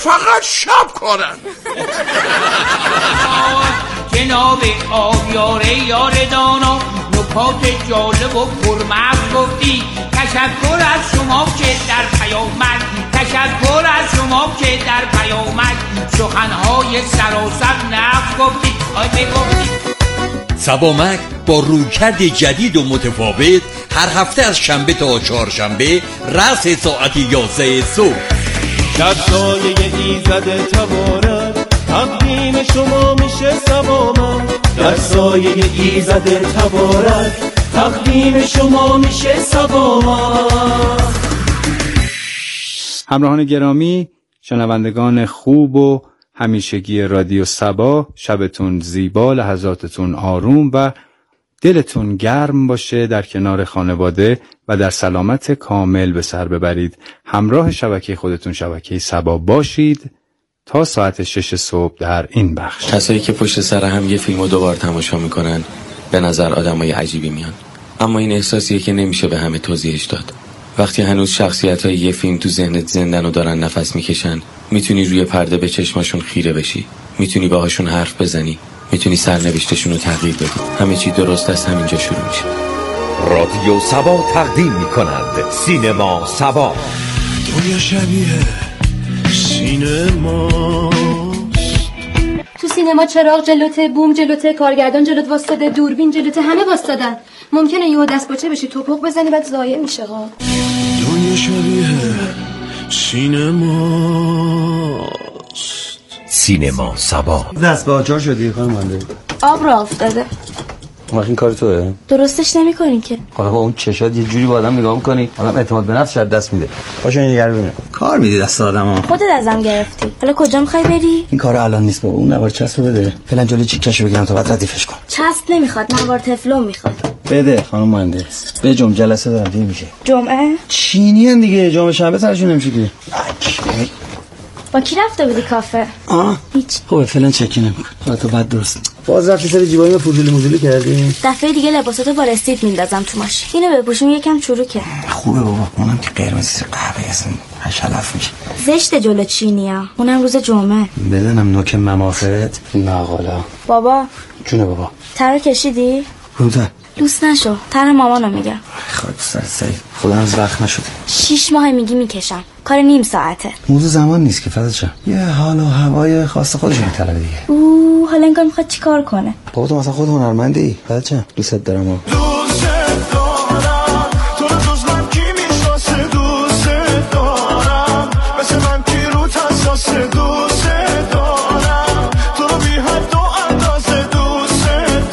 فقط شب کارن. جناب آبیاره یار دانا، نکات جالب و پرمغز گفتی. تشکر از شما که در پیامک، تشکر از شما که در پیامک سخنهای سراسر نفس گفتی. سبامک با رویکرد جدید و متفاوت هر هفته از شنبه تا چهارشنبه رأس ساعت 11 صبح در سایه ایزد تبارک تقدیم شما میشه سبامک. در سایه ایزد تبارک تقدیم شما میشه سبامک. همراهان گرامی، شنوندگان خوب و همیشگی رادیو سبا، شبتون زیبا، لحظاتتون آروم و دلتون گرم باشه. در کنار خانواده و در سلامت کامل به سر ببرید. همراه شبکه خودتون، شبکه سبا باشید تا ساعت 6 صبح در این بخش. کسایی که پشت سر هم یه فیلمو دوبار تماشا میکنن به نظر آدمای عجیبی میان، اما این احساسیه که نمیشه به همه توضیحش داد. وقتی هنوز شخصیت‌های یه فیلم تو ذهنت زندن و دارن نفس میکشن، میتونی روی پرده به چشماشون خیره بشی، میتونی باهاشون حرف بزنی، میتونی سرنوشتشون رو تغییر بدی. همه چی درست از همینجا شروع میشه. رادیو سبا تقدیم میکنند سینما سبا. دنیا شبیه سینما. تو سینما چراغ جلوته، بوم جلوته، کارگردان جلوت واسطاده، دوربین جلوته، همه واسطادن. ممکنه یهو دست باچه بشی، توپق بزنی، بعد ضایع میشه. دنیا شبیه سینما. سینما سبا. دست به آچار شدی خانم مانده. آب را افتاده. این کار توه؟ درستش نمی کنی که. حالا با اون چشات یه جوری با آدم نگاه میکنی آدم اعتماد به نفس شد دست میده. باشه این نگرد ببینم کار میدی دست آدمو. خودت ازم گرفتی. حالا کجا میخوای بری؟ این کار الان نیست بابا. اون نوار چسبو بده. فعلا جلوی چیکشو بگیرم تا بعد ردیفش کن. چسب نمیخواد، نوار تفلون میخواد. بده خانم مهندس. به جلسه دارم دیر میشه. جمعه؟ چینی ان دیگه. جمعه شنبه سرشون نمیشه که. با کی رفته بودی کافه؟ هیچ. خب فعلا چکی نمیکنم. تو بعد درست. باز رفتی سر جیبایی فضولی موزولی کردی؟ دفعه دیگه لباساتو با رسید میندازم تو ماشین. اینو بپوشیم یکم چروکه. خوبه بابا. اونم که قرمز قهوه اصلا حشلف میشه. زشت جلو چینیا. اونم روز جمعه. بدنم نوک ممافت. مقالا. بابا. جونه بابا. ترا کشیدی؟ کدوم لوس نشو. تر مامانو میگم. خاک سر سعید. خودم از وقت نشد. 6 ماه میگی میکشم. کار نیم ساعته. موضوع زمان نیست که فدات شم. یه حال و هوای خاص خودش میطلبه دیگه. حالا انگار میخواد چیکار کنه؟ بابا تو مثلا خود هنرمندی. فدات شم. دوست دارم. تو رو جز من کی میشناسه؟ دوست دارم مثل من کی رو تساس. دوست دارم تو رو بی حد و اندازه. دوست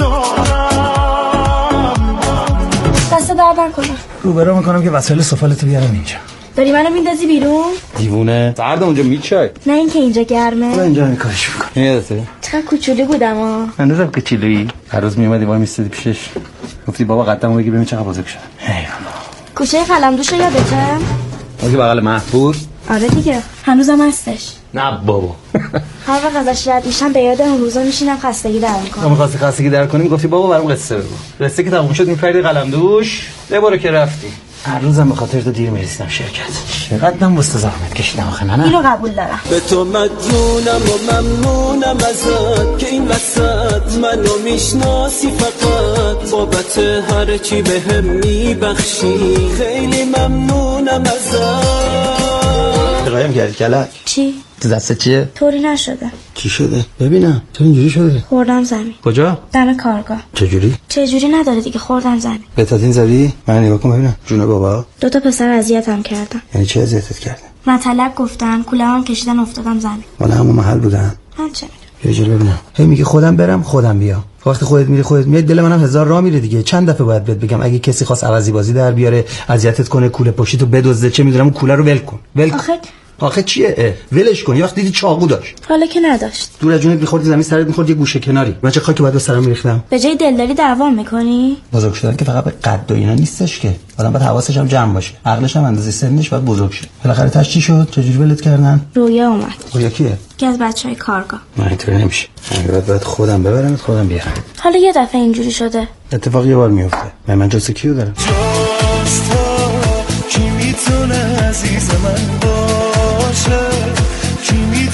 دارم. دست در نکنه. روبرو میکنم که وسایل سفالتو بیارم اینجا. داری منو میندازی بیرون؟ دیوونه. سرد اونجا میچای. نه اینکه اینجا گرمه. حالا اینجا میکارش میکنم. یادته؟ چقدر کوچولی بودم هنوزم کوچولویی. هر روز میومدی وای میستادی پیشش. گفتی بابا قدمو بگی ببین چقدر بزرگ شد. ایوالله. کوچه قلمدوشو یادته؟ اون که بغل محبور. آره دیگه. هنوزم هستش. نه بابا. هر وقت ازش رد میشم به یاد اون روزا میشینم خستگی در میکنم. ما می‌خواستی خستگی در کنیم گفتی بابا برام قصه بگو. قصه که تموم شد میپردی قلمدوش. ببره که رفتی. هر روزم به خاطر تو دیر میرسیدم شرکت. چقدرم واسه زحمت کشیدم آخه نه. اینو قبول دارم. به تو مدیونم و ممنونم ازت که این وسط منو میشناسی فقط. بابت هر چی بهم میبخشی خیلی ممنونم ازت. قایم کردی کلک. چی؟ تو دست چیه؟ طوری نشده. چی شده؟ ببینم. تو اینجوری شده؟ خوردم زمین. کجا؟ دم کارگاه. چجوری نداره دیگه، خوردم زمین. بتادین زدی؟ من نگاه کن ببینم. جون بابا. 2 پسر اذیتم کردن. یعنی چه اذیتت کردن؟ مطلب گفتن، کوله‌ام کشیدن، افتادم زمین. مال همون محل بودن. من چه میدونم. یه جوری ببینم. هی میگی خودم برم خودم بیام. وقتی خودت میری خودت میای دل منم هزار راه میره دیگه. چند دفعه باید بهت بگم اگه کسی خواست عوضی بازی در بیاره، اذیتت کنه، کوله پشتیتو بدزده، چه میدونم اون کوله رو ول کن. آخه چیه؟ ولش کن. یه وقت دیدی چاقو داشت. حالا که نداشت. دور از جونت می‌خوردی زمین سرت می‌خورد یه گوشه کناری. من چه خاکی بعد به سرم می‌ریختم. به جای دلداری دعوام می‌کنی؟ بزرگ شدن که فقط به قد و اینا نیستش که. آدم باید حواسش هم جمع باشه. عقلش هم اندازه سنش باید بزرگ شه. بالاخره تاش چی شد؟ چجوری ولت کردن؟ رویا اومد. رویا کیه؟ یکی از بچهای کارگاه. من اینطوری نمیشه. من باید خودم ببرم خودم بیارم. حالا یه دفعه اینجوری شده. اتفاق یه بار میفته. من جز کیو دارم؟ جز تو کی میتونه عزیز من باشه؟ کی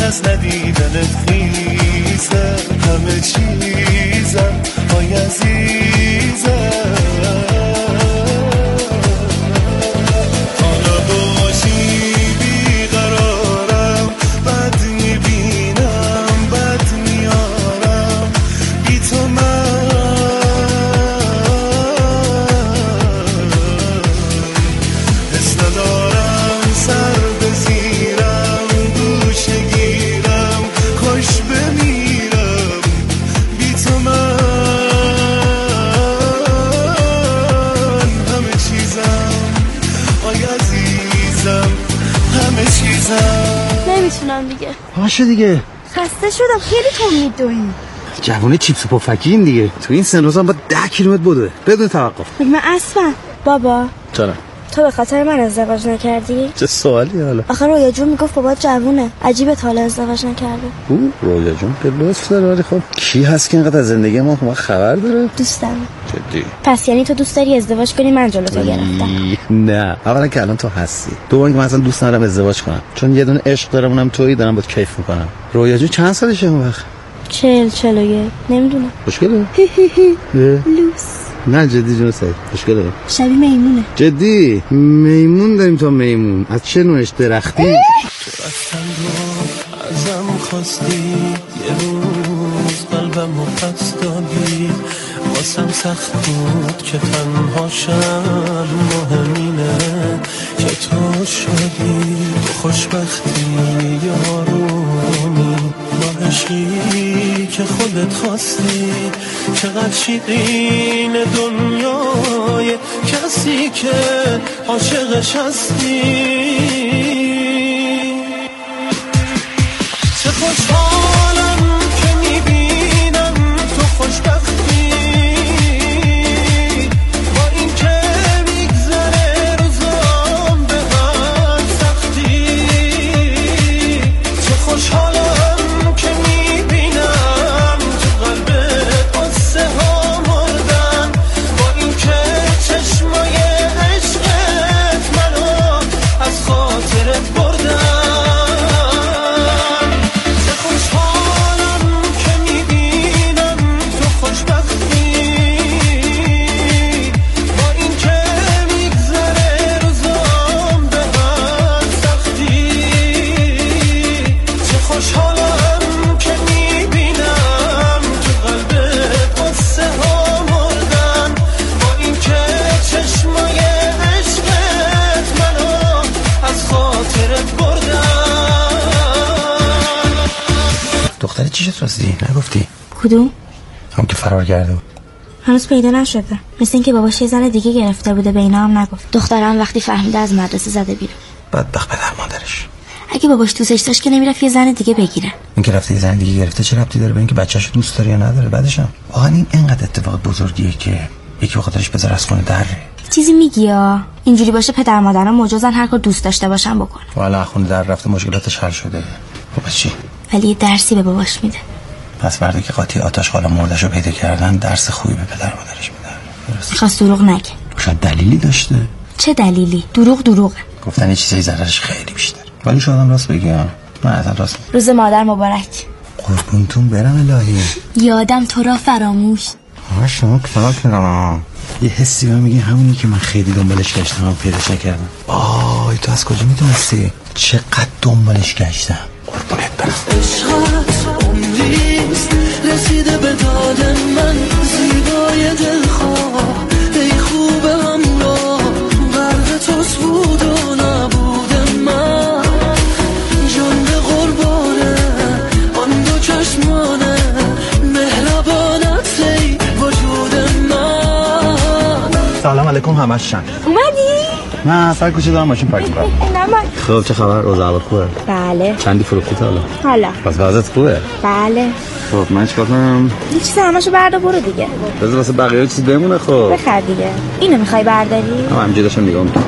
از ندیدنت خیزم همه چیزم های عزیزم حالا باشی بیقرارم بد میبینم بد میارم بی تو من حس ندارم سر بزیرم گوشه گیرم خوش بمیرم بی تو من همه چیزم آی عزیزم همه چیزم نمیتونم دیگه باشه دیگه خسته شدم خیلی تو میدوی جوونه چیپس و پفکیم دیگه تو این سن روزم با 10 کیلومتر بدوه بدون توقف من اصلا بابا چرا تو به خاطر من ازدواج نکردی؟ چه سوالی حالا آخه رویا جون میگفت بابا جوونه عجیبه تا حالا ازدواج نکرده رویا جون که لطف داره ولی خب کی هست که اینقدر از زندگی ما خبر داره؟ دوستم جدی پس یعنی تو دوست داری ازدواج کنی من جلوتو گرفتم نه اولا که الان تو هستی دوم که من اصلا دوست ندارم ازدواج کنم چون یه دونه عشق دارم اونم تویی دارم باهات کیف میکنم رویا جون چند سالشه اون وقت 41 نمیدونم خوشگله لوس نه جدی جون سعید خوشگله شبیه میمونه جدی میمون داریم تا میمون از چه نوعش درختی ازم خواستی یه روز قلبم رو پس دادی واسم سخت بود که تنها شم مهمینه که تو شدی تو خوشبختی یارومی با عشقی که خودت خواستی چقدر شیرین دنیای کسی که عاشقش هستی چه خوشحالم که میبینم تو خوشبختی با این که میگذره روزام به هر سختی چه خوشحالم که میبینم تو قلبت قصه ها مردن با این که چشمای عشقت منو از خاطرت بردن دختری چی شد راستی؟ نگفتی؟ کدوم؟ هم که فرار کرده بود هنوز پیدا نشده مثل اینکه باباش یه زن دیگه گرفته بوده به اینا هم نگفت دخترم وقتی فهمیده از مدرسه زده بیرون بدبخت پدر مادرش اگه باباش دوستش داشت که نمیرفت یه زن دیگه بگیره این که رفته یه زن دیگه گرفته چه ربطی داره به اینکه بچه‌شو دوست داره یا نداره بعدش هم واقعا این اینقدر اتفاق بزرگیه که یکی بخاطرش بذاره از خونه در چیزی میگی یا اینجوری باشه پدر مادرها مجازن هر کار دوست داشته باشن بکنه والا خونه در رفته مشکلاتش حل شده خب چی ولی یه درسی به باباش میده پس فردا که قاطی آتش خالا مردشو پیدا کردن درس خوبی به پدر مادرش میدن خواست دروغ نگه شاید دلیلی داشته چه دلیلی دروغه گفتن یه چیزای ضررش خیلی بیشتر ولی شاید هم راست بگی من اصلا راست روز مادر مبارک قربونتون برم الهی یادم تو را فراموش شما کفاک کنم یه حسی بهم میگه همونی که من خیلی دنبالش گشتم هم پیداش نکردم آی تو از کجا میدونستی چقدر دنبالش گشتم قربونت برم عشقت عمریست رسیده به داد من زیبای دلخواه ای خوب همراه غرق توست بود و نبود من جان به قربانه آن دو چشمانه مهربانت ای وجود من سلام علیکم همشن اومدی؟ نه سر کوچه دارم ماشین پارک می‌کنم خب چه خبر اوضاع خوبه بله چندی فروختی تا حالا پس وضعیت خوبه بله خب من چیکار کنم یه چیز همشو بردا برو دیگه بذار واسه بقیه چیز بمونه خب بخر دیگه اینو میخوای برداری همینجوری داشتم نگاه می‌کردم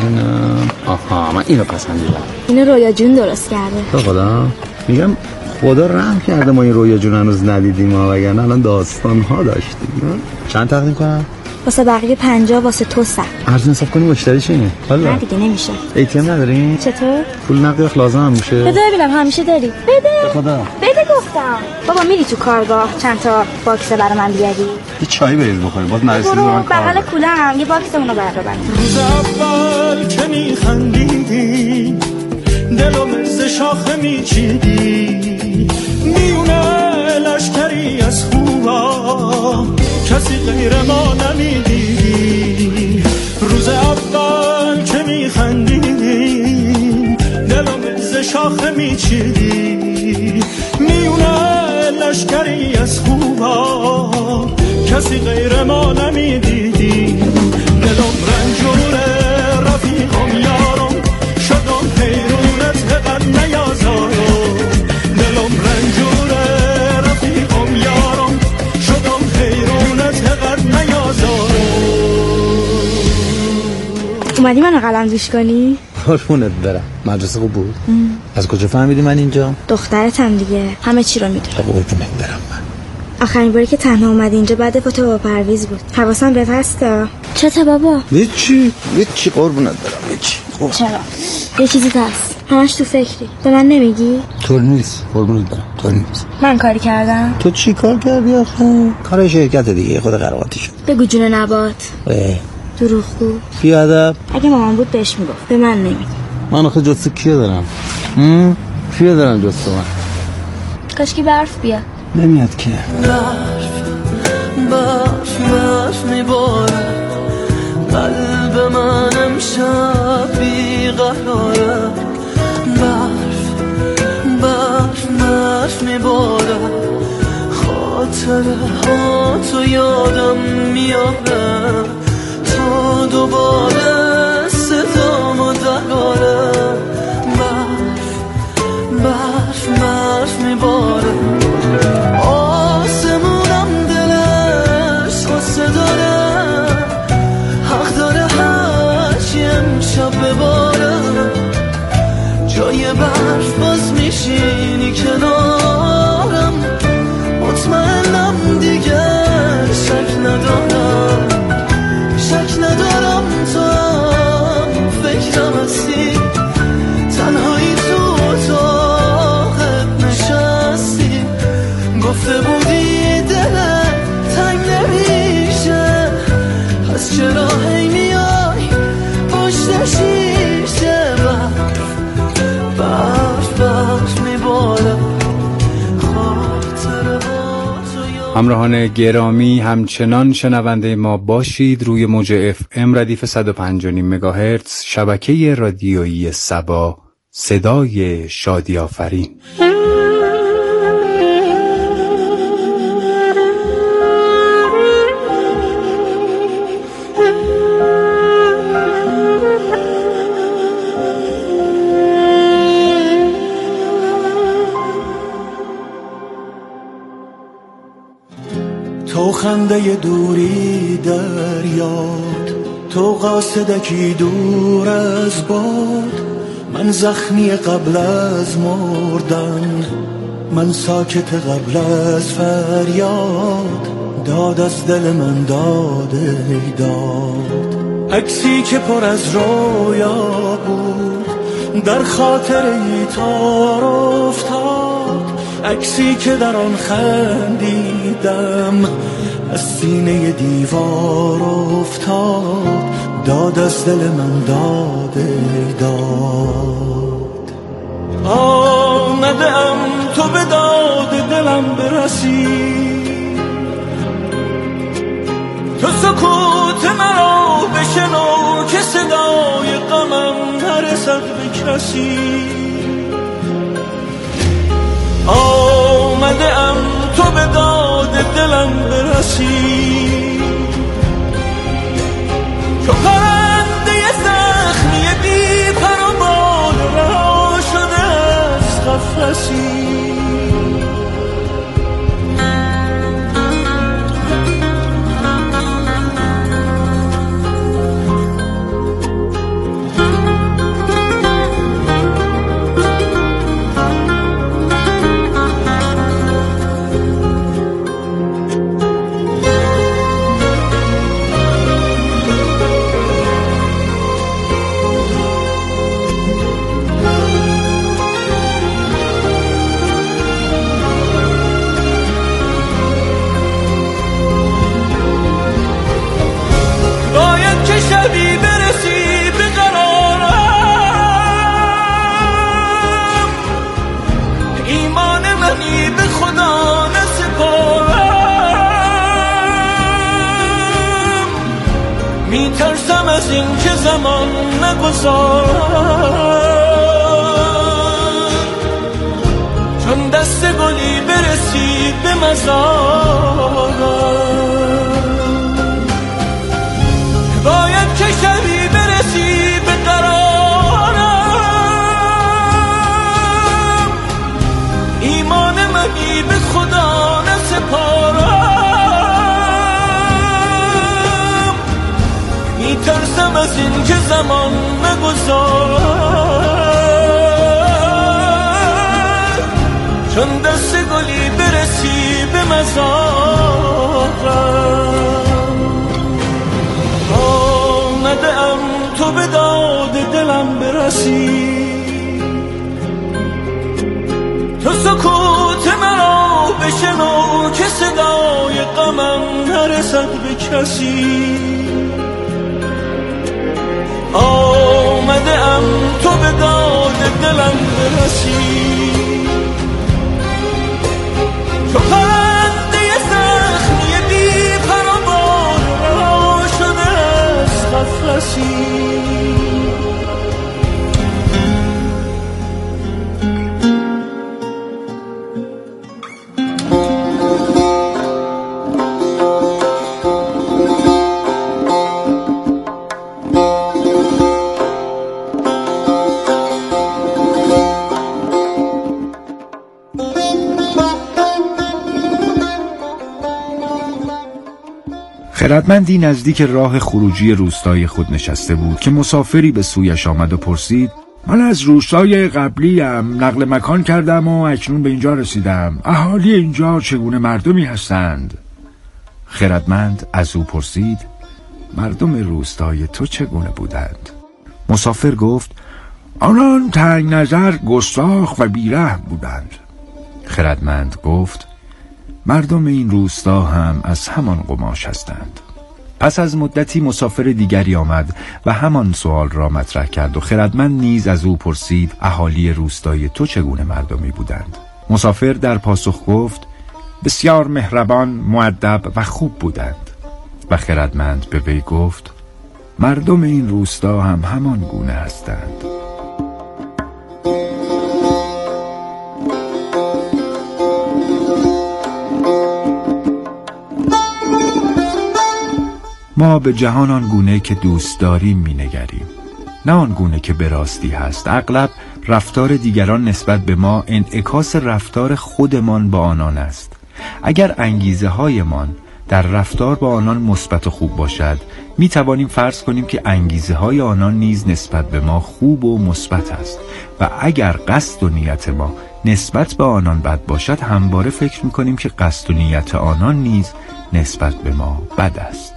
آها من اینو پسندیدم اینو رویا جون درست کرده تو خدا میگم خدا رحم کرده ما این رویا جون هنوز ندیدیم وگرنه الان داستان ها داشتیم چند تقدیم کنم واسه بقیه 50 واسه تو 100. ارزون حساب کنی مشتری چیه؟ نه دیگه نمیشه. ATM ندارین؟ چطور؟ پول نقدی وقت لازم هم میشه. بده ببینم همیشه داری. بده. به خدا. بده گفتم. بابا میری تو کارگاه چند تا باکس برای من بیاری؟ یه چای بریز بخوری. باز نرسیدی به من کار. بغل کولم یه باکس اونو برا بند. روز اول که میخندیدی دلم ز شاخه میچیدی میونه لشکری از خوبا کسی غیر ما نمیدیدی. روز اول که میخندیدی دلم ز شاخه میچیدی میونه لشکری از خوبا کسی غیر ما نمیدیدی. دلم رنجوره رفیقم یارم شدم حیرونت قد نیازارم. دلم رنجوره رفیقم یارم شدم حیرونت قد نیازارم. اومدی منو قلم‌دوش کنی؟ قربونت برم. مدرسه خوب بود؟ از کجا فهمیدی من اینجا؟ دخترتم دیگه، همه چی رو میدونم. قربونت برم من. آخرین باری که تنها اومدی اینجا بعد فوت بابا پرویز بود. حواسم بهت هستا؟ چته بابا؟ هیچی قربونت برم هیچی. چرا؟ یه چیزی هست. همش تو فکری. به من نمیگی؟ طور نیست. قربونت برم. طور نیست. من کاری کردم؟ تو چی کار کردی آخه؟ کار شرکت دیگه خود قراقاتی شد. بگو جون نبات. دروغگو. بیادب. اگه مامان بود بهش میگفت. به من نمیگی. من آخه جست کیه دارم؟ کیه دارم جست من؟ کاشکی برف بیا. نمیاد که. برف میباره قلب من امشب بیقراره. برف میباره خاطره ها تو یادم میاره تا دوباره صدامو دراره. برف میباره آسمونم دلش خواسته داره حق داره هرچی امشب بباره. جای برف باز میشینی کنارم مطمئنم دیگه شک ندارم تو هم فکرم هستی تنهایی تو اتاقت نشستی گفته بودی دلت تنگ نمیشه پس چرا هی میای پشت شیشه. برف میباره همراهان گرامی همچنان شنونده ما باشید. روی موج FM ردیف 105.5 مگاهرتز شبکه رادیویی صبا، صدای شادی آفرین. تو خنده دوری در یاد تو قاصدکی دور از باد من زخمی قبل از مردن من ساکت قبل از فریاد داد از دل من داده داد. عکسی که پر از رویا بود در خاطره تار افتاد عکسی که در آن خندیدم از سینه دیوار افتاد داد از دل من داده داد. آمدم تو به داد دلم برسی تو سکوت مرا بشنو که صدای غمم نرسد به کسی. آمدم تو به داد دلم برسی تو پرنده زخمی بی پر و بال رها شده از قفسی. میترسم از این که زمان نگذار، چون دست گلی برسید به مزارم، باید که شبی برسید به قرارم، ایمان منی به خدا نسپارم، میترسم از این که زمان نگذار، چون دست گلی برسی به مزارم، آمده‌ام تو به داد دلم برسی، تو سکوت مرا بشنو که صدای غمم نرسد به کسی، آمده‌ام تو به داد دلم برسی، تو پرنده زخمی بی پر و بال رها شده از قفسی. خردمندی نزدیک راه خروجی روستای خود نشسته بود که مسافری به سویش آمد و پرسید: من از روستای قبلیم نقل مکان کردم و اکنون به اینجا رسیدم. اهالی اینجا چگونه مردمی هستند؟ خردمند از او پرسید: مردم روستای تو چگونه بودند؟ مسافر گفت: آنان تنگ نظر، گستاخ و بیرحم بودند. خردمند گفت: مردم این روستا هم از همان قماش هستند. پس از مدتی مسافر دیگری آمد و همان سوال را مطرح کرد و خردمند نیز از او پرسید: اهالی روستای تو چگونه مردمی بودند؟ مسافر در پاسخ گفت: بسیار مهربان، مؤدب و خوب بودند. و خردمند به وی گفت: مردم این روستا هم همان گونه هستند. ما به جهان آن گونه که دوست داریم می نگریم، نه آن گونه که به راستی هست. اغلب رفتار دیگران نسبت به ما انعکاس رفتار خودمان با آنان است. اگر انگیزه هایمان در رفتار با آنان مثبت و خوب باشد، می توانیم فرض کنیم که انگیزه های آنان نیز نسبت به ما خوب و مثبت است، و اگر قصد و نیت ما نسبت به آنان بد باشد، همواره فکر می کنیم که قصد و نیت آنان نیز نسبت به ما بد است.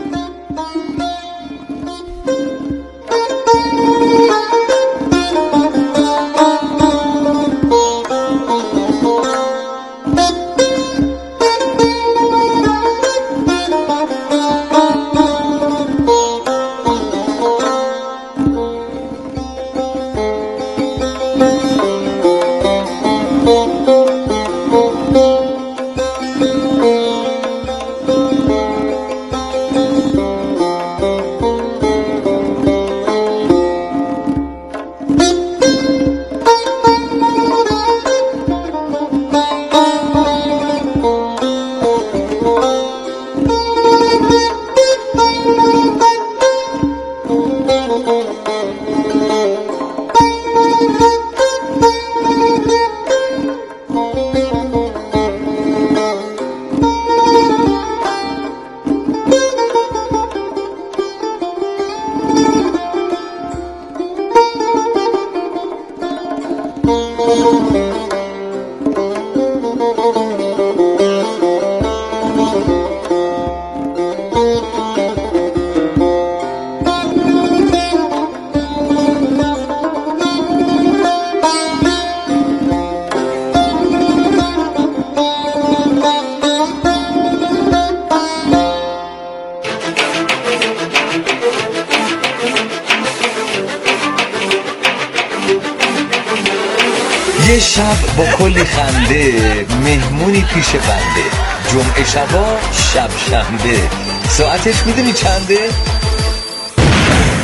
یه شب با کلی خنده مهمونی پیش بنده، جمعه شبا شب شنبه، ساعتش میدونی چنده؟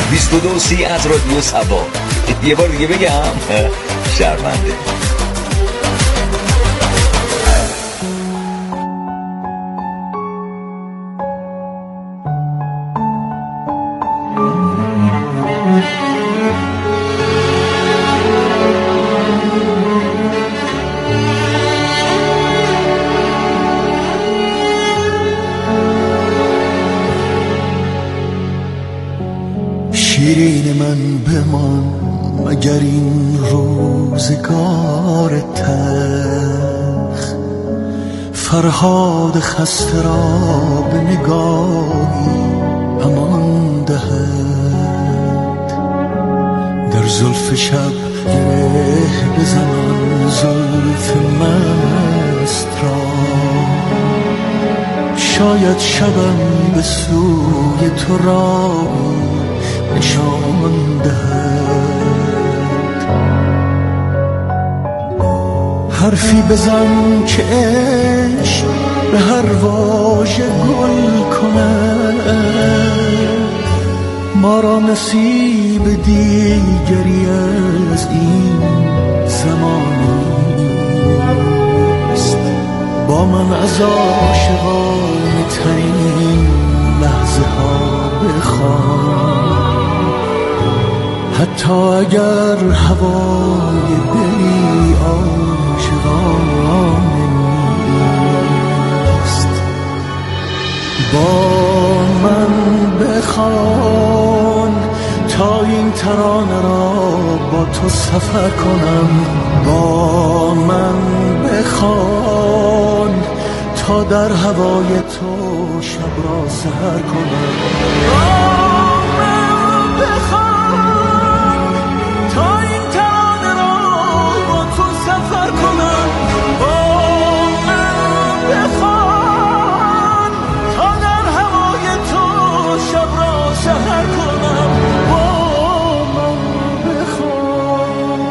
22:30 از رادیو صبا. یه بار دیگه بگم شرمنده. شیرین من بمان مگر این روزگار تلخ، فرهاد خسته را به نگاهی امان دهد. در زلف شب گره بزنان زلف مست را، شاید شبم به سوی تو راهی نشان دهد. حرفی بزن که عشق به هر واژه گل کند، ما را نصیب دیگری از این زمانیست. با من از عاشقانه ترین لحظه ها بخوان، حتی اگر هوای دلی عاشقانه نیست. با من بخوان تا این ترانه را با تو سفر کنم. با من بخوان تا در هوای تو شب را سحر کنم. با من بخوان تا این ترانه را با تو سفر کنم. با من بخوان تا در هوای تو شب را سحر کنم. با من بخوان.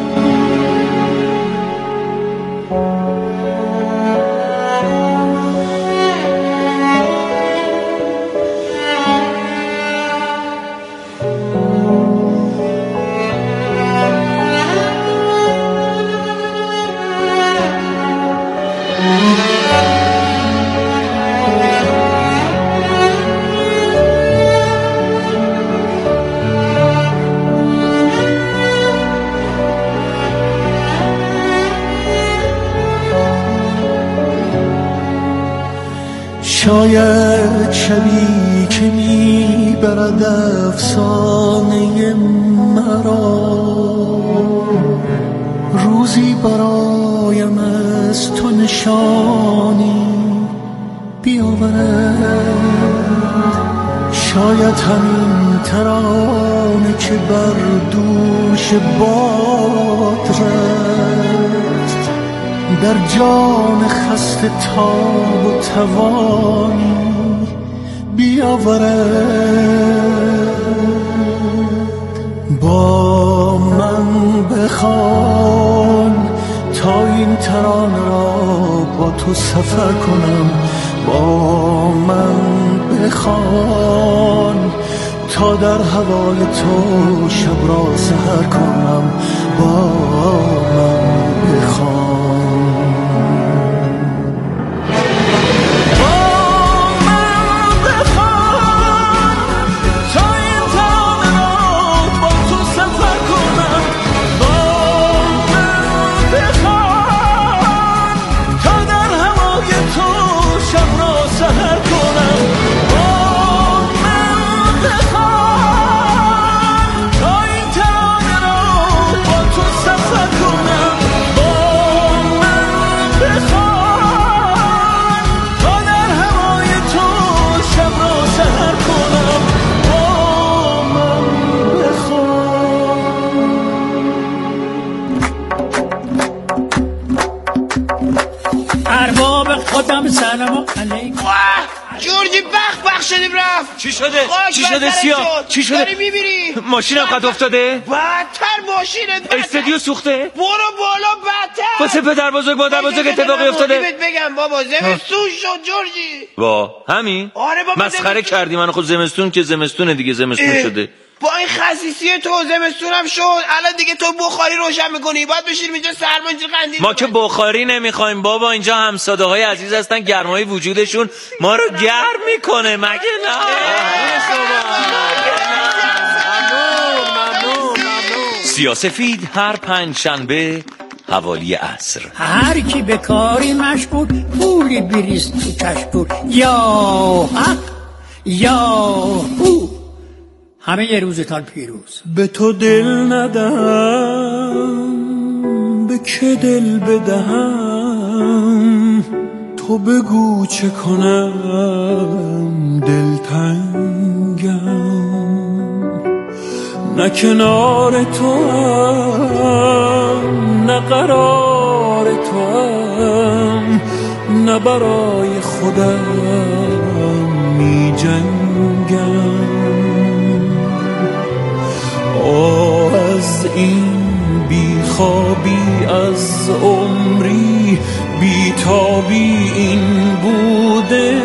شاید شبی که میبرد افسانه مرا، روزی برایم از تو نشانی بیاورد. شاید همین ترانه که بر دوش باد رفت، در جان خسته تاب و توانی بیاورد. با من بخوان تا این ترانه را با تو سفر کنم. با من بخوان تا در هوای تو شب را سحر کنم. با من بخوان. خودم سلام علیکم. جورجی بخ شدیم رفت. چی شده؟ چی شده سیاه؟ چی شده؟ داری میبینی؟ ماشینم قد افتاده؟ بدتر ماشینت استدیو سوخته؟ برو بالا بدتر. واسه پدر بزرگ مادر بزرگ اتفاقی افتاده؟ بگم بابا زمستون شد جورجی. با همین؟ آره بابا مسخره کردی منو. خود زمستون که زمستونه دیگه، زمستون شده. با این خسیسی تو زمستونم شد، الان دیگه تو بخاری روشن میکنی، باید بشین اینجا سرما اینجا قندیل. ما که بخاری نمیخوایم بابا، اینجا همسایه‌های عزیز هستن، گرمای وجودشون ما رو گرم میکنه مگه نه؟ سیاه‌سفید هر پنجشنبه حوالی عصر. هر کی به کاری مشغول پولی بریز تو کشکول. یا حق یا او، همه یه روزتان پیروز. به تو دل ندهم، به که دل بدهم، تو بگو چه کنم دلتنگم. نه کنار تو هم، نه قرار تو هم، نه برای خودم می جنگم. از این بیخوابی از عمری، بیتابی این بوده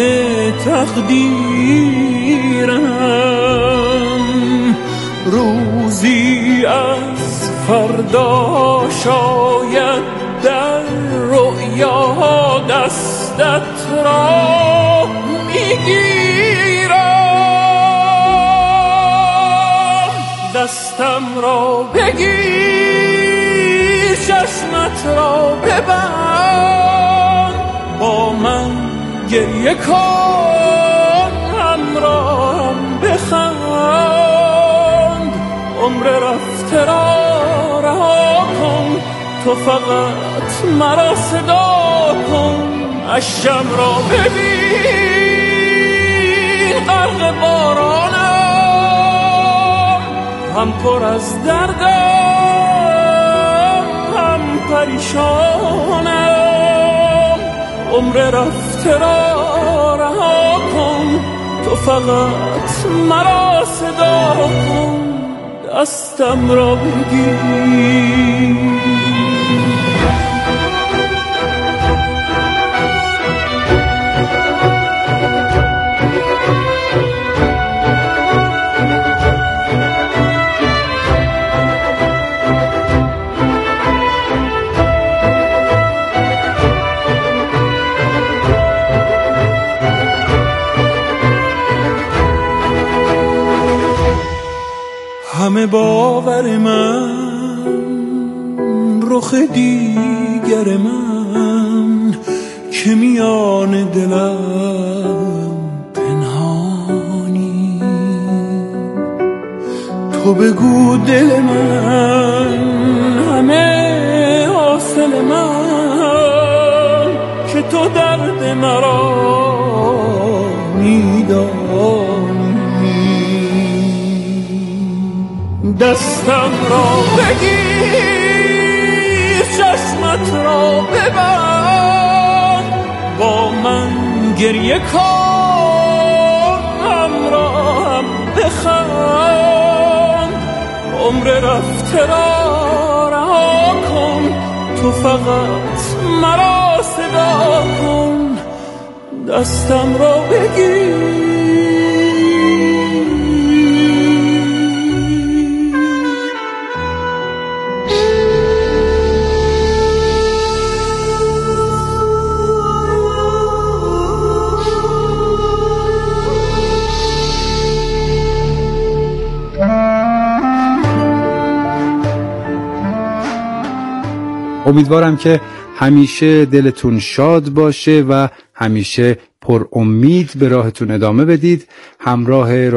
تقدیرم. روزی از فردا شاید در رؤیا دستت را میگیرم. دستم را بگیر، چشمت را ببند، با من گریه کن، همراهم بخند. عمر رفته را رها کن، تو فقط مرا صدا کن. اشکم را ببین غرق بارانم، هم پر از دردم هم پریشانم. عمر رفته را رها کن، تو فقط مرا صدا کن. دستم را بگیر. همه باور من، رخ دیگر من که میان دلم پنهانی. تو بگو دل من همه حاصل من، که تو درد مرا میدانی. دستم را بگیر، چشمت را ببند، با من گریه کن، همراهم بخند. عمر رفته را رها کن، تو فقط مرا صدا کن. دستم را بگیر. امیدوارم که همیشه دلتون شاد باشه و همیشه پر امید به راهتون ادامه بدید. همراه